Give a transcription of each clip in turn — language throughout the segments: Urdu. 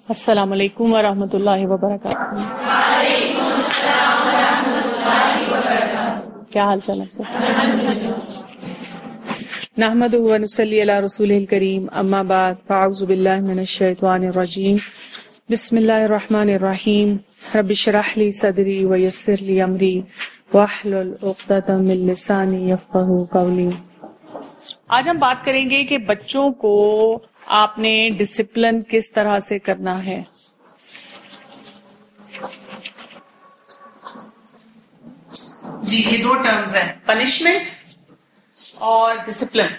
السلام علیکم ورحمۃ اللہ وبرکاتہ. وعلیکم السلام ورحمۃ اللہ وبرکاتہ. کیا حال چال آپ سب؟ نحمدہ ونصلی علی رسولہ الکریم. اما بعد فاعوذ باللہ من الشیطان الرجیم. بسم اللہ الرحمن الرحیم. رب اشرح لی صدری ویسر لی امری واحلل عقدۃ من لسانی یفقہوا قولی. آج ہم بات کریں گے کہ بچوں کو آپ نے ڈسپلن کس طرح سے کرنا ہے. جی یہ دو ٹرمز ہیں، پنشمنٹ اور ڈسپلن.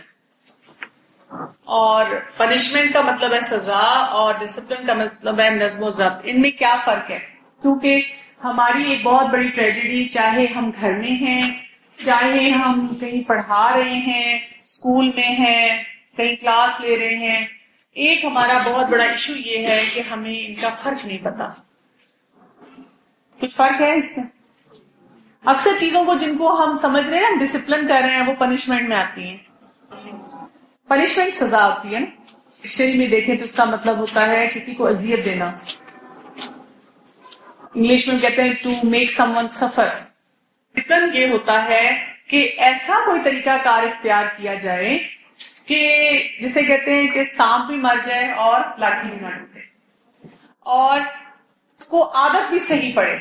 اور پنشمنٹ کا مطلب ہے سزا اور ڈسپلن کا مطلب ہے نظم و ضبط. ان میں کیا فرق ہے؟ کیونکہ ہماری ایک بہت بڑی ٹریجڈی، چاہے ہم گھر میں ہیں، چاہے ہم کہیں پڑھا رہے ہیں، اسکول میں ہیں، کہیں کلاس لے رہے ہیں، ایک ہمارا بہت بڑا ایشو یہ ہے کہ ہمیں ان کا فرق نہیں پتا. کچھ فرق ہے اس میں. اکثر چیزوں کو جن کو ہم سمجھ رہے ہیں ہم ڈسپلن کر رہے ہیں وہ پنشمنٹ میں آتی ہیں. پنشمنٹ سزا ہوتی ہے نا. ڈکشنری میں دیکھیں تو اس کا مطلب ہوتا ہے کسی کو اذیت دینا. انگلش میں کہتے ہیں to make someone suffer. Discipline یہ ہوتا ہے کہ ایسا کوئی طریقہ کار اختیار کیا جائے کہ جسے کہتے ہیں کہ سانپ بھی مر جائے اور لاٹھی بھی نہ ٹوٹے، اور اس کو عادت بھی صحیح پڑے.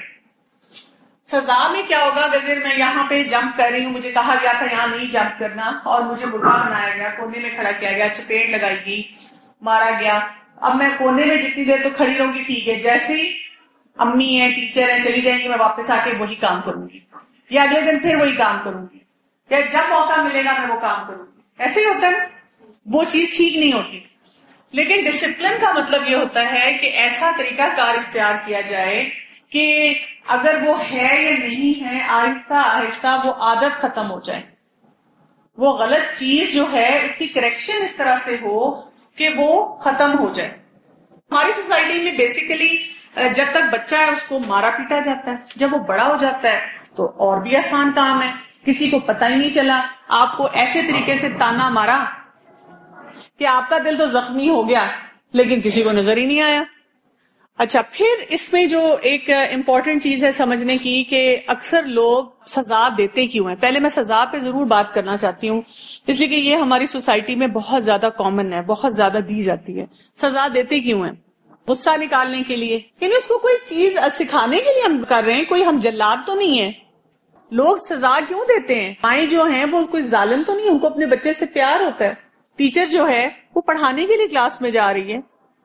سزا میں کیا ہوگا؟ اگر میں یہاں پہ جمپ کر رہی ہوں، مجھے کہا گیا تھا یہاں نہیں جمپ کرنا، اور مجھے برا بنایا گیا، کونے میں کھڑا کیا گیا، چپیٹ لگائی گئی، مارا گیا. اب میں کونے میں جتنی دیر تو کھڑی رہوں گی ٹھیک ہے، جیسے ہی امی ہیں، ٹیچر ہیں، چلی جائیں گی، میں واپس آ کے وہی کام کروں گی، یا اگلے دن پھر وہی کام کروں گی، یا جب موقع ملے گا میں وہ کام کروں گی. ایسے ہی ہوتا ہے، وہ چیز ٹھیک نہیں ہوتی. لیکن ڈسپلن کا مطلب یہ ہوتا ہے کہ ایسا طریقہ کار اختیار کیا جائے کہ اگر وہ ہے یا نہیں ہے، آہستہ آہستہ وہ عادت ختم ہو جائے. وہ غلط چیز جو ہے اس کی کریکشن اس طرح سے ہو کہ وہ ختم ہو جائے. ہماری سوسائٹی میں بیسیکلی جب تک بچہ ہے اس کو مارا پیٹا جاتا ہے. جب وہ بڑا ہو جاتا ہے تو اور بھی آسان کام ہے، کسی کو پتہ ہی نہیں چلا، آپ کو ایسے طریقے سے تانا مارا کہ آپ کا دل تو زخمی ہو گیا لیکن کسی کو نظر ہی نہیں آیا. اچھا، پھر اس میں جو ایک امپورٹنٹ چیز ہے سمجھنے کی کہ اکثر لوگ سزا دیتے کیوں ہیں. پہلے میں سزا پہ ضرور بات کرنا چاہتی ہوں، اس لیے کہ یہ ہماری سوسائٹی میں بہت زیادہ کامن ہے، بہت زیادہ دی جاتی ہے. سزا دیتے کیوں ہیں؟ غصہ نکالنے کے لیے، یعنی اس کو کوئی چیز سکھانے کے لیے ہم کر رہے ہیں. کوئی ہم جلاد تو نہیں ہے. لوگ سزا کیوں دیتے ہیں؟ مائیں جو ہیں وہ کوئی ظالم تو نہیں، ان کو اپنے بچے سے پیار ہوتا ہے. ٹیچر جو ہے وہ پڑھانے کے لیے کلاس میں جا رہی ہے،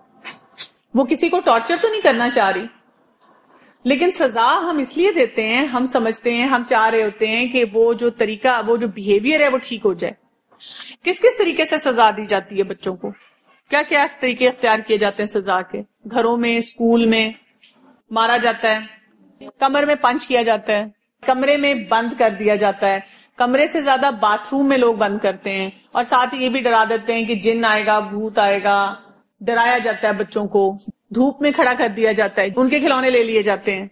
وہ کسی کو ٹارچر تو نہیں کرنا چاہ رہی. لیکن سزا ہم اس لیے دیتے ہیں، ہم سمجھتے ہیں، ہم چاہ رہے ہوتے ہیں کہ وہ جو طریقہ، وہ جو بیہیویئر ہے وہ ٹھیک ہو جائے. کس کس طریقے سے سزا دی جاتی ہے بچوں کو؟ کیا کیا طریقے اختیار کیے جاتے ہیں سزا کے؟ گھروں میں، اسکول میں مارا جاتا ہے، کمر میں پنچ کیا جاتا ہے، کمرے میں بند کر دیا جاتا ہے. کمرے سے زیادہ باتھ روم میں لوگ بند کرتے ہیں، اور ساتھ ہی یہ بھی ڈرا دیتے ہیں کہ جن آئے گا، بھوت آئے گا. ڈرایا جاتا ہے بچوں کو، دھوپ میں کھڑا کر دیا جاتا ہے، ان کے کھلونے لے لیے جاتے ہیں،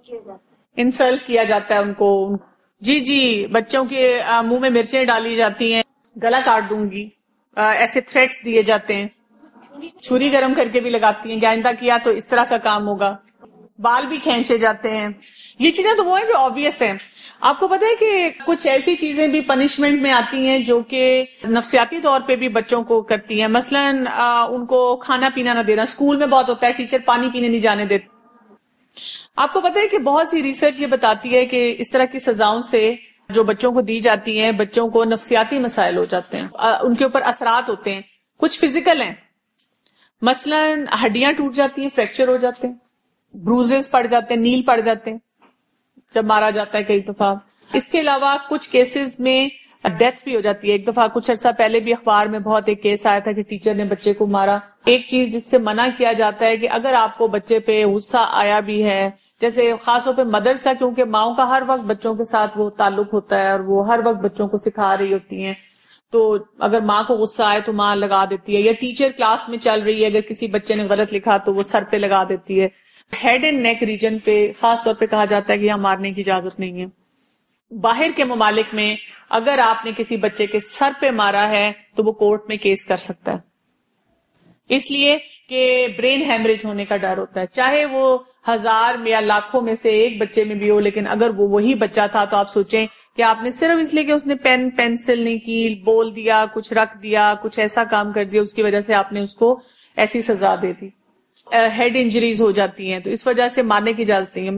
انسلٹ کیا جاتا ہے ان کو. جی بچوں کے منہ میں مرچیں ڈالی جاتی ہیں، گلا کاٹ دوں گی، ایسے تھریٹس دیے جاتے ہیں. چھری گرم کر کے بھی لگاتی ہیں کہ آئندہ کیا تو اس طرح کا کام ہوگا. بال بھی کھینچے جاتے ہیں. یہ چیزیں تو وہ ہیں جو آبویس ہیں. آپ کو پتا ہے کہ کچھ ایسی چیزیں بھی پنشمنٹ میں آتی ہیں جو کہ نفسیاتی طور پہ بھی بچوں کو کرتی ہیں. مثلا ان کو کھانا پینا نہ دینا. اسکول میں بہت ہوتا ہے ٹیچر پانی پینے نہیں جانے دیتے. آپ کو پتا ہے کہ بہت سی ریسرچ یہ بتاتی ہے کہ اس طرح کی سزاؤں سے جو بچوں کو دی جاتی ہیں، بچوں کو نفسیاتی مسائل ہو جاتے ہیں، ان کے اوپر اثرات ہوتے ہیں. کچھ فزیکل ہیں، مثلا ہڈیاں ٹوٹ جاتی ہیں، فریکچر ہو جاتے ہیں، بروزز پڑ جاتے ہیں، نیل پڑ جاتے ہیں جب مارا جاتا ہے کئی دفعہ. اس کے علاوہ کچھ کیسز میں ڈیتھ بھی ہو جاتی ہے. ایک دفعہ کچھ عرصہ پہلے بھی اخبار میں بہت ایک کیس آیا تھا کہ ٹیچر نے بچے کو مارا. ایک چیز جس سے منع کیا جاتا ہے کہ اگر آپ کو بچے پہ غصہ آیا بھی ہے، جیسے خاص طور پہ مدرس کا، کیونکہ ماؤں کا ہر وقت بچوں کے ساتھ وہ تعلق ہوتا ہے اور وہ ہر وقت بچوں کو سکھا رہی ہوتی ہیں، تو اگر ماں کو غصہ آئے تو ماں لگا دیتی ہے، یا ٹیچر کلاس میں چل رہی ہے اگر کسی بچے نے غلط لکھا تو وہ سر پہ لگا دیتی ہے. ہیڈ اینڈ نیک ریجن پہ خاص طور پہ کہا جاتا ہے کہ یہاں مارنے کی اجازت نہیں ہے. باہر کے ممالک میں اگر آپ نے کسی بچے کے سر پہ مارا ہے تو وہ کورٹ میں کیس کر سکتا ہے، اس لیے کہ برین ہیمریج ہونے کا ڈر ہوتا ہے، چاہے وہ 1000 میں یا لاکھوں میں سے ایک بچے میں بھی ہو، لیکن اگر وہ وہی بچہ تھا تو آپ سوچیں کہ آپ نے صرف اس لیے کہ اس نے پین پینسل نہیں کی، بول دیا، کچھ رکھ دیا، کچھ ایسا کام کر دیا، اس کی وجہ سے آپ نے اس کو ایسی سزا دے دی. ہیڈ انجریز ہو جاتی ہیں، تو اس وجہ سے مارنے کی اجازت نہیں ہے.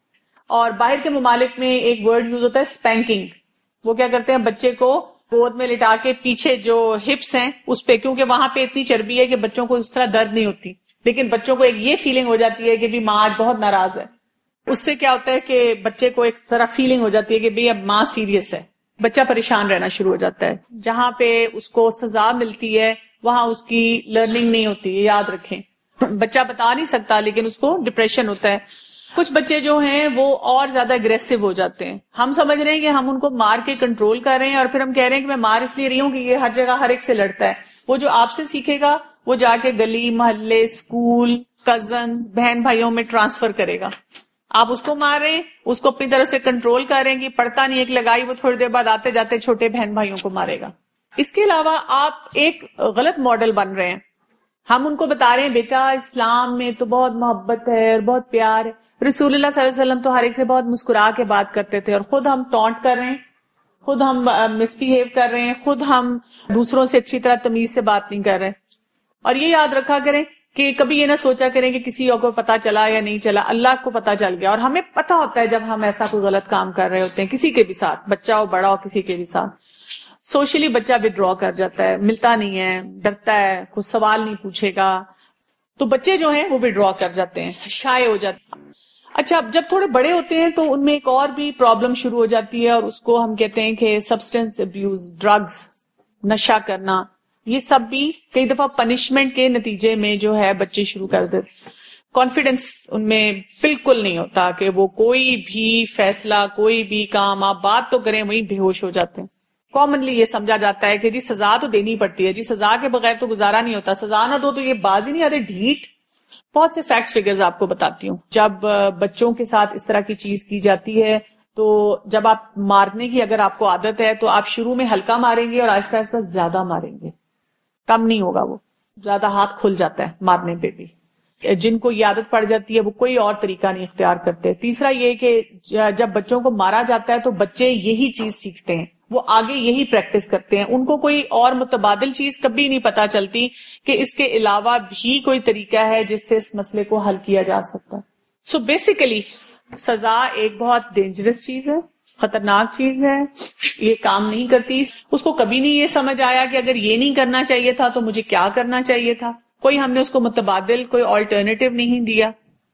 اور باہر کے ممالک میں ایک ورڈ یوز ہوتا ہے اسپینکنگ. وہ کیا کرتے ہیں، بچے کو گود میں لٹا کے پیچھے جو ہپس ہیں اس پہ، کیونکہ وہاں پہ اتنی چربی ہے کہ بچوں کو اس طرح درد نہیں ہوتی، لیکن بچوں کو ایک یہ فیلنگ ہو جاتی ہے کہ بھی ماں آج بہت ناراض ہے. اس سے کیا ہوتا ہے کہ بچے کو ایک طرح فیلنگ ہو جاتی ہے کہ بھی اب ماں سیریس ہے، بچہ پریشان رہنا شروع ہو جاتا ہے. جہاں پہ اس کو سزا ملتی ہے وہاں اس کی لرننگ نہیں ہوتی ہے، یاد رکھیں. بچہ بتا نہیں سکتا لیکن اس کو ڈپریشن ہوتا ہے. کچھ بچے جو ہیں وہ اور زیادہ اگریسو ہو جاتے ہیں. ہم سمجھ رہے ہیں کہ ہم ان کو مار کے کنٹرول کر رہے ہیں، اور پھر ہم کہہ رہے ہیں کہ میں مار اس لیے رہی ہوں کہ یہ ہر جگہ ہر ایک سے لڑتا ہے. وہ جو آپ سے سیکھے گا وہ جا کے گلی محلے اسکول کزنز بہن بھائیوں میں ٹرانسفر کرے گا. آپ اس کو مار رہے ہیں، اس کو اپنی طرف سے کنٹرول کر رہے ہیں کہ پڑھتا نہیں، ایک لگائی وہ تھوڑی دیر بعد آتے جاتے چھوٹے بہن بھائیوں کو مارے گا. اس کے علاوہ آپ ایک غلط ماڈل بن رہے ہیں. ہم ان کو بتا رہے ہیں بیٹا اسلام میں تو بہت محبت ہے اور بہت پیار ہے. رسول اللہ صلی اللہ علیہ وسلم تو ہر ایک سے بہت مسکرا کے بات کرتے تھے، اور خود ہم ٹونٹ کر رہے ہیں، خود ہم مس بہیو کر رہے ہیں، خود ہم دوسروں سے اچھی طرح تمیز سے بات نہیں کر رہے. اور یہ یاد رکھا کریں کہ کبھی یہ نہ سوچا کریں کہ کسی اور کو پتا چلا یا نہیں چلا، اللہ کو پتا چل گیا. اور ہمیں پتا ہوتا ہے جب ہم ایسا کوئی غلط کام کر رہے ہوتے ہیں کسی کے بھی ساتھ، بچہ ہو بڑا ہو کسی کے بھی ساتھ. سوشلی بچہ ودرا کر جاتا ہے، ملتا نہیں ہے، ڈرتا ہے، کچھ سوال نہیں پوچھے گا، تو بچے جو ہیں وہ ودرا کر جاتے ہیں، شائع ہو جاتے ہیں. اچھا جب تھوڑے بڑے ہوتے ہیں تو ان میں ایک اور بھی پرابلم شروع ہو جاتی ہے، اور اس کو ہم کہتے ہیں کہ سبسٹینس ابیوز، ڈرگز، نشہ کرنا. یہ سب بھی کئی دفعہ پنشمنٹ کے نتیجے میں جو ہے بچے شروع کر دیتے. کانفیڈنس ان میں بالکل نہیں ہوتا کہ وہ کوئی بھی فیصلہ کوئی بھی کام آپ بات تو کریں وہیں بے ہوش ہو جاتے ہیں. کامنلی یہ سمجھا جاتا ہے کہ جی سزا تو دینی پڑتی ہے، جی سزا کے بغیر تو گزارا نہیں ہوتا، سزا نہ دو تو یہ باز ہی نہیں آتے ڈھیٹ. بہت سے فیکٹس فگرز آپ کو بتاتی ہوں. جب بچوں کے ساتھ اس طرح کی چیز کی جاتی ہے تو جب آپ مارنے کی اگر آپ کو عادت ہے تو آپ شروع میں ہلکا ماریں گے اور آہستہ آہستہ زیادہ ماریں گے، کم نہیں ہوگا، وہ زیادہ ہاتھ کھل جاتا ہے مارنے پہ بھی. جن کو یہ عادت پڑ جاتی ہے وہ کوئی اور طریقہ نہیں اختیار کرتے. تیسرا یہ کہ جب بچوں کو مارا جاتا ہے تو بچے یہی چیز سیکھتے ہیں، وہ آگے یہی پریکٹس کرتے ہیں. ان کو کوئی اور متبادل چیز کبھی نہیں پتا چلتی کہ اس کے علاوہ بھی کوئی طریقہ ہے جس سے اس مسئلے کو حل کیا جا سکتا ہے. سو بیسیکلی سزا ایک بہت ڈینجرس چیز ہے، خطرناک چیز ہے، یہ کام نہیں کرتی. اس کو کبھی نہیں یہ سمجھ آیا کہ اگر یہ نہیں کرنا چاہیے تھا تو مجھے کیا کرنا چاہیے تھا. کوئی ہم نے اس کو متبادل کوئی آلٹرنیٹو نہیں دیا.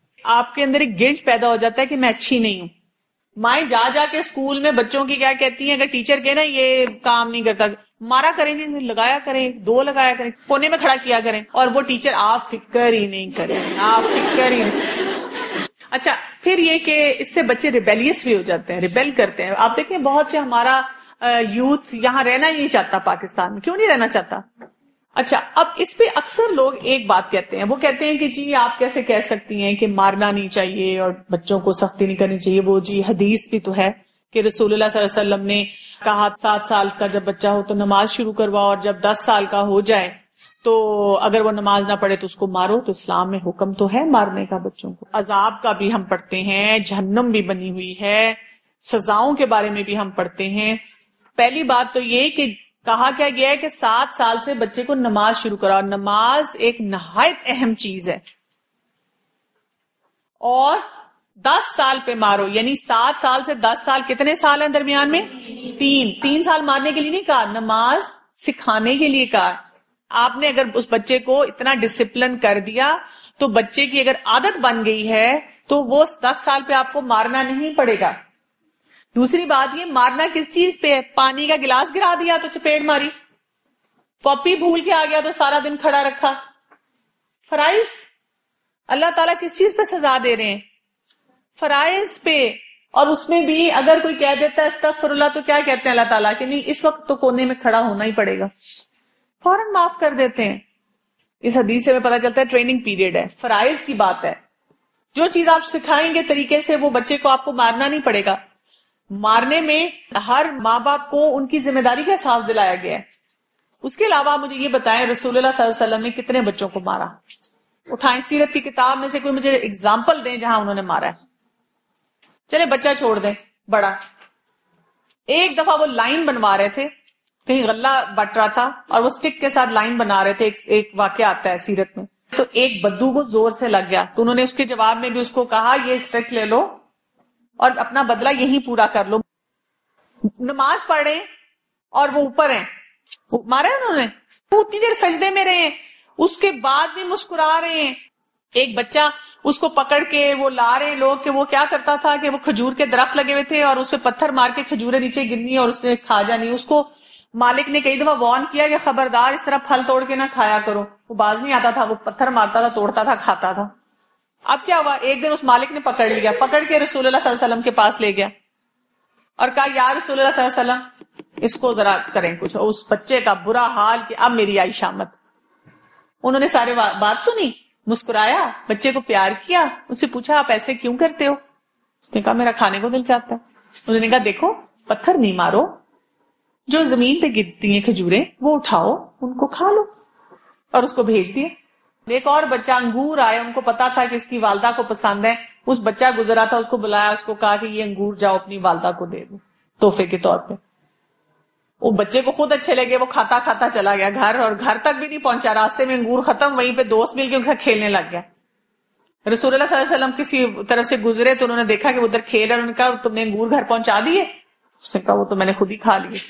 آپ کے اندر ایک گلٹ پیدا ہو جاتا ہے کہ میں اچھی نہیں ہوں. مائیں جا جا کے اسکول میں بچوں کی کیا کہتی ہیں، اگر ٹیچر کہے نا یہ کام نہیں کرتا، مارا کریں نہیں، لگایا کریں، 2 لگایا کریں، کونے میں کھڑا کیا کریں، اور وہ ٹیچر آپ فکر ہی نہیں کریں، آپ فکر ہی نہیں. اچھا پھر یہ کہ اس سے بچے ریبیلیس بھی ہو جاتے ہیں، ریبیل کرتے ہیں. آپ دیکھیں بہت سے ہمارا یوتھ یہاں رہنا ہی نہیں چاہتا، پاکستان میں. کیوں نہیں رہنا چاہتا؟ اچھا اب اس پہ اکثر لوگ ایک بات کہتے ہیں، وہ کہتے ہیں کہ جی آپ کیسے کہہ سکتی ہیں کہ مارنا نہیں چاہیے اور بچوں کو سختی نہیں کرنی چاہیے. وہ جی حدیث بھی تو ہے کہ رسول اللہ صلی اللہ علیہ وسلم نے کہا 7 سال کا جب بچہ ہو تو نماز شروع کرواؤ، اور جب 10 سال کا ہو جائے تو اگر وہ نماز نہ پڑھے تو اس کو مارو. تو اسلام میں حکم تو ہے مارنے کا بچوں کو. عذاب کا بھی ہم پڑھتے ہیں، جہنم بھی بنی ہوئی ہے، سزاؤں کے بارے میں بھی ہم پڑھتے ہیں. پہلی بات تو یہ کہ کہا کیا گیا ہے کہ 7 سال سے بچے کو نماز شروع کرا. نماز ایک نہایت اہم چیز ہے. اور 10 سال پہ مارو، یعنی 7 سال سے 10 سال کتنے سال ہیں درمیان میں؟ 3 سال مارنے کے لیے نہیں کہا، نماز سکھانے کے لیے کہا. آپ نے اگر اس بچے کو اتنا ڈسپلن کر دیا تو بچے کی اگر عادت بن گئی ہے تو وہ 10 سال پہ آپ کو مارنا نہیں پڑے گا. دوسری بات یہ مارنا کس چیز پہ ہے؟ پانی کا گلاس گرا دیا تو چپیڑ ماری، کاپی بھول کے آ گیا تو سارا دن کھڑا رکھا. فرائض اللہ تعالیٰ کس چیز پہ سزا دے رہے ہیں؟ فرائض پہ. اور اس میں بھی اگر کوئی کہہ دیتا ہے استغفر اللہ تو کیا کہتے ہیں اللہ تعالیٰ کہ نہیں اس وقت تو کونے میں کھڑا ہونا ہی پڑے گا، فوراً معاف کر دیتے ہیں. اس حدیث سے ہمیں پتا چلتا ہے ٹریننگ پیریڈ ہے، فرائض کی بات ہے. جو چیز آپ سکھائیں گے طریقے سے وہ بچے کو آپ کو مارنا نہیں پڑے گا. مارنے میں ہر ماں باپ کو ان کی ذمہ داری کا احساس دلایا گیا ہے. اس کے علاوہ مجھے یہ بتائیں رسول اللہ صلی اللہ علیہ وسلم نے کتنے بچوں کو مارا؟ اٹھائیں سیرت کی کتاب میں سے کوئی مجھے اگزامپل دیں جہاں انہوں نے مارا ہے. چلے بچہ چھوڑ دیں بڑا. ایک دفعہ وہ لائن بنوا رہے تھے, کہیں غلہ بٹ رہا تھا اور وہ سٹک کے ساتھ لائن بنا رہے تھے. ایک واقعہ آتا ہے سیرت میں, تو ایک بدو کو زور سے لگ گیا, تو انہوں نے اس کے جواب میں بھی اس کو کہا یہ سٹک لے لو اور اپنا بدلہ یہیں پورا کر لو. نماز پڑھ رہے اور وہ اوپر ہیں, مارا انہوں نے, وہ اتنی دیر سجدے میں رہے ہیں, اس کے بعد بھی مسکرا رہے ہیں. ایک بچہ اس کو پکڑ کے وہ لا رہے ہیں لوگ کہ وہ کیا کرتا تھا کہ وہ کھجور کے درخت لگے ہوئے تھے اور اس پہ پتھر مار کے کھجوریں نیچے گرنی اور اس نے کھا جانی. اس کو مالک نے کئی دفعہ وارن کیا کہ خبردار اس طرح پھل توڑ کے نہ کھایا کرو. وہ باز نہیں آتا تھا, وہ پتھر مارتا تھا, توڑتا تھا, کھاتا تھا. اب کیا ہوا, ایک دن اس مالک نے پکڑ لیا, پکڑ کے رسول اللہ صلی اللہ علیہ وسلم کے پاس لے گیا اور کہا یا رسول اللہ صلی اللہ علیہ وسلم اس کو ذرا کریں کچھ. اس بچے کا برا حال کہ اب میری آئی شامت. انہوں نے سارے بات سنی, مسکرایا, بچے کو پیار کیا, اس سے پوچھا آپ ایسے کیوں کرتے ہو؟ اس نے کہا میرا کھانے کو دل چاہتا ہے. انہوں نے کہا دیکھو پتھر نہیں مارو, جو زمین پہ گرتی ہیں کھجوریں وہ اٹھاؤ, ان کو کھا لو, اور اس کو بھیج دیا. ایک اور بچہ انگور آئے, ان کو پتا تھا کہ اس کی والدہ کو پسند ہے, اس بچہ گزرا تھا, اس کو بلایا, اس کو کہا کہ یہ انگور جاؤ اپنی والدہ کو دے دو تحفے کے طور پہ. وہ بچے کو خود اچھے لگے, وہ کھاتا کھاتا چلا گیا گھر, اور گھر تک بھی نہیں پہنچا, راستے میں انگور ختم, وہیں پہ دوست مل کے ان کے ساتھ کھیلنے لگ گیا. رسول اللہ صلی اللہ علیہ وسلم کسی طرف سے گزرے تو انہوں نے دیکھا کہ وہ ادھر کھیل رہا, انہوں نے کہا تم نے انگور گھر پہنچا دیے؟ اس نے کہا وہ تو میں نے خود ہی کھا لیے.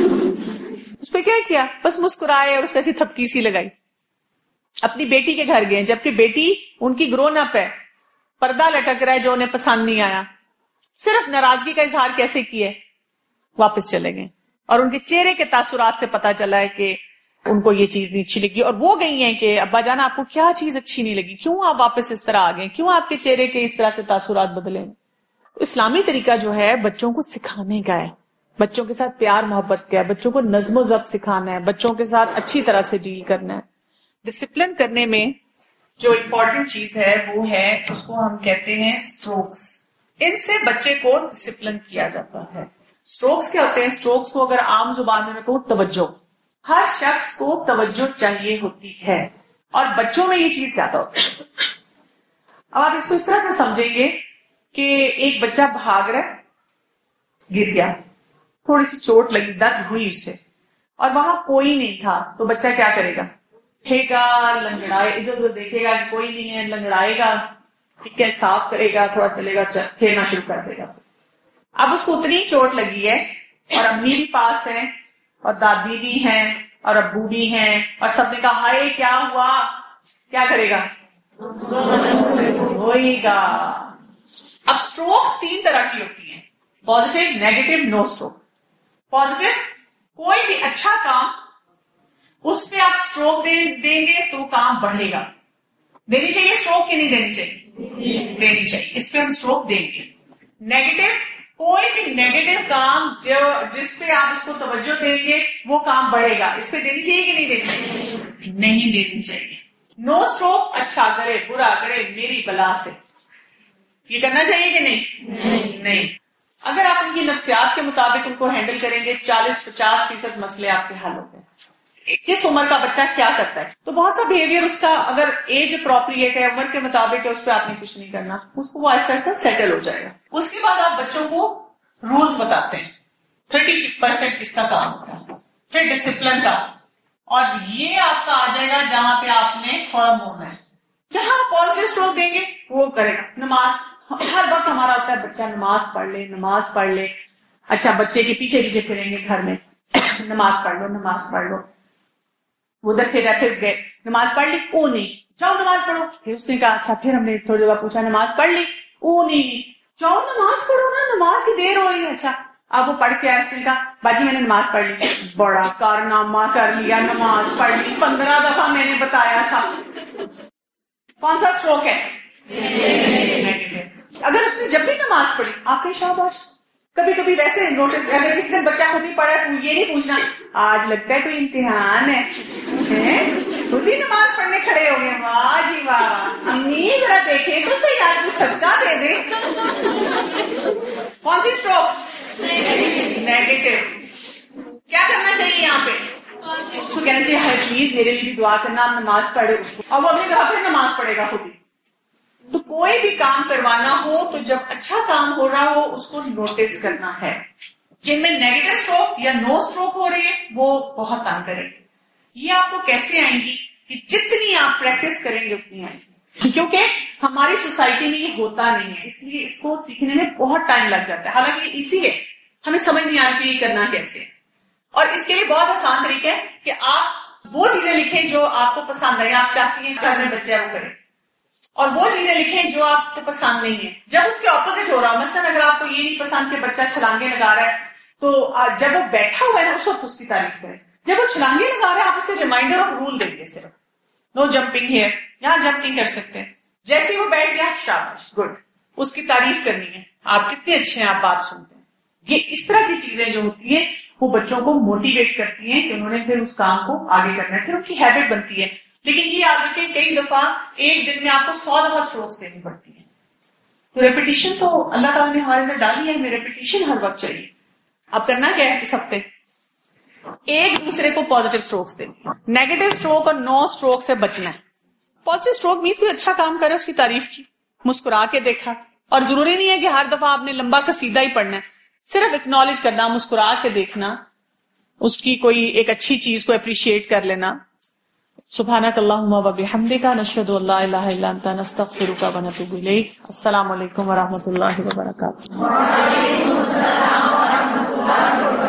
اس پہ کیا بس مسکرائے اور اس کو ایسی تھپکی سی لگائی. اپنی بیٹی کے گھر گئے, جبکہ بیٹی ان کی گرون اپ ہے, پردہ لٹک رہا ہے جو انہیں پسند نہیں آیا, صرف ناراضگی کا اظہار کیسے کیے, واپس چلے گئے, اور ان کے چہرے کے تاثرات سے پتا چلا ہے کہ ان کو یہ چیز نہیں اچھی لگی, اور وہ گئی ہیں کہ ابا جان آپ کو کیا چیز اچھی نہیں لگی, کیوں آپ واپس اس طرح آ گئے, کیوں آپ کے چہرے کے اس طرح سے تاثرات بدلے. اسلامی طریقہ جو ہے بچوں کو سکھانے کا ہے, بچوں کے ساتھ پیار محبت کا ہے, بچوں کو نظم و ضبط سکھانا ہے, بچوں کے ساتھ اچھی طرح سے ڈیل کرنا ہے. ڈسپلن کرنے میں جو امپورٹنٹ چیز ہے وہ ہے, اس کو ہم کہتے ہیں اسٹروکس. ان سے بچے کو ڈسپلن کیا جاتا ہے. اسٹروکس کیا ہوتے ہیں؟ اسٹروکس کو اگر عام زبان میں کہوں توجہ, ہر شخص کو توجہ چاہیے ہوتی ہے, اور بچوں میں یہ چیز زیادہ ہوتی ہے. اب آپ اس کو اس طرح سے سمجھیں گے کہ ایک بچہ بھاگ رہا ہے, گر گیا, تھوڑی سی چوٹ لگی, درد ہوئی اسے, اور وہاں کوئی نہیں تھا, تو بچہ کیا کرے گا؟ اٹھے گا, لنگڑائے, ادھر ادھر دیکھے گا کہ کوئی نہیں ہے, لنگڑائے گا, ٹھیک ہے, صاف کرے گا, تھوڑا چلے گا, کھیلنا شروع کر دے گا. اب اس کو اتنی چوٹ لگی ہے, اور امی بھی پاس ہے, اور دادی بھی ہیں, اور ابو بھی ہیں, اور سب نے کہا ہائے کیا ہوا, کیا کرے گا؟ روئے گا. اب اسٹروکس 3 طرح کی ہوتی ہیں, positive, negative, no stroke. Positive, کوئی بھی اچھا کام اس پہ آپ اسٹروک دیں گے تو کام بڑھے گا. دینی چاہیے اسٹروک کی نہیں دینی چاہیے؟ دینی چاہیے, اس پہ ہم اسٹروک دیں گے. نیگیٹو, کوئی بھی نیگیٹو کام جس پہ آپ اس کو توجہ دیں گے وہ کام بڑھے گا, اس پہ دینی چاہیے کہ نہیں دینی چاہیے؟ نہیں دینی چاہیے. نو اسٹروک, اچھا کرے برا کرے میری بلا سے, یہ کرنا چاہیے کہ نہیں. اگر آپ ان کی نفسیات کے مطابق ان کو ہینڈل کریں گے 40-50% مسئلے آپ کے حل ہوتے ہیں. کس عمر کا بچہ کیا کرتا ہے, تو بہت سا بہیویئر اس کا اگر ایج اپروپریٹ ہے, عمر کے مطابق ہے, اس پہ آپ نے کچھ نہیں کرنا, اس کو وہ آہستہ آہستہ سیٹل ہو جائے گا. اس کے بعد آپ بچوں کو رولز بتاتے ہیں, 30% اس کا کام ہوتا ہے, پھر ڈسپلن کا, اور یہ آپ کا آ جائے گا جہاں پہ آپ نے فرم ہونا ہے. جہاں پازیٹیو اسٹروک دیں گے وہ کرے گا. نماز, ہر وقت ہمارا ہوتا ہے بچہ نماز پڑھ لے, نماز پڑھ لے. اچھا, بچے کے پیچھے پیچھے پھریں گے گھر میں, نماز پڑھ لو, نماز پڑھ لو. ادھر پھر گئے, نماز پڑھ لی, او نہیں, جاؤ نماز پڑھو. پھر اس نے کہا اچھا, پھر ہم نے تھوڑی جگہ پوچھا نماز پڑھ لی, او نہیں, جاؤ نماز پڑھو نا, نماز کی دیر ہو رہی ہے. اچھا, اب وہ پڑھ کے آیا, اس نے کہا باجی میں نے نماز پڑھ لی. بڑا کارنامہ کر لیا, نماز پڑھ لی, 15 دفعہ میں نے بتایا تھا. کون سا اسٹروک ہے؟ اگر اس نے جب بھی نماز پڑھی آپ کے شاباش. کبھی کبھی ویسے نوٹس, اگر کسی نے بچہ خود ہی پڑھا ہے یہ نہیں پوچھنا آج لگتا ہے کوئی امتحان ہے, خود ہی نماز پڑھنے کھڑے ہو گئے, واہ جی واہ, امی ذرا دیکھیں تو صحیح, آج کو صدقہ دے دے. کون سی اسٹروک؟ نیگیٹو. کیا کرنا چاہیے یہاں پہ؟ کہنا چاہیے ہے پلیز میرے لیے بھی دعا کرنا, آپ نماز پڑھے اس کو, اور وہ اگلی دفعہ پھر نماز پڑھے گا خود ہی. تو کوئی بھی کام کروانا ہو تو جب اچھا کام ہو رہا ہو اس کو نوٹس کرنا ہے. جن میں نیگیٹو اسٹروک یا نو اسٹروک ہو رہی ہے وہ بہت تنگ کریں. یہ آپ کو کیسے آئیں گی کہ جتنی آپ پریکٹس کریں گے اتنی آئیں گی, کیونکہ ہماری سوسائٹی میں یہ ہوتا نہیں ہے, اس لیے اس کو سیکھنے میں بہت ٹائم لگ جاتا ہے. حالانکہ یہ ایزی ہے, ہمیں سمجھ نہیں آتی یہ کرنا کیسے. اور اس کے لیے بہت آسان طریقہ ہے کہ آپ وہ چیزیں لکھیں جو آپ کو پسند ہے, آپ چاہتی ہیں گھر میں بچے وہ کریں, اور وہ چیزیں لکھیں جو آپ کو پسند نہیں ہے. جب اس کے اپوزٹ ہو رہا, مثلا اگر آپ کو یہ نہیں پسند کہ بچہ چھلانگے لگا رہا ہے, تو جب وہ بیٹھا ہوا ہے نا اس وقت اس کی تعریف کریں. جب وہ چھلانگے لگا رہا ہے آپ اسے ریمائنڈر آف رول دیں گے, صرف نو جمپنگ ہیئر, یہاں جمپنگ کر سکتے ہیں. جیسے ہی وہ بیٹھ گیا شاباش گڈ, اس کی تعریف کرنی ہے, آپ کتنے اچھے ہیں, آپ بات سنتے ہیں. یہ اس طرح کی چیزیں جو ہوتی ہیں وہ بچوں کو موٹیویٹ کرتی ہیں کہ انہوں نے پھر اس کام کو آگے کرنا ہے, پھر ان کی ہیبٹ بنتی ہے. لیکن یہ یاد رکھیں کئی دفعہ ایک دن میں آپ کو 100 دفعہ اسٹروکس دینی پڑتی ہیں. تو ریپیٹیشن تو اللہ تعالیٰ نے ہمارے اندر ڈالی ہے, ہمیں ریپیٹیشن ہر وقت چاہیے. اب کرنا کیا ہے اس ہفتے, ایک دوسرے کو پازیٹیو اسٹروکس دیں. نیگیٹو اسٹروک اور نو اسٹروک سے بچنا ہے. پازیٹیو اسٹروک مینس کوئی اچھا کام کرے, اس کی تعریف کی, مسکرا کے دیکھا. اور ضروری نہیں ہے کہ ہر دفعہ آپ نے لمبا قصیدہ ہی پڑھنا ہے, صرف اکنالج کرنا, مسکرا کے دیکھنا, اس کی کوئی ایک اچھی چیز کو اپریشیٹ کر لینا. سبحانک اللہم و بحمدک, نشہد ان لا الہ الا انت, نستغفرک و نتوب الیک. السلام علیکم و رحمۃ اللہ وبرکاتہ. وعلیکم السلام ورحمۃ اللہ وبرکاتہ.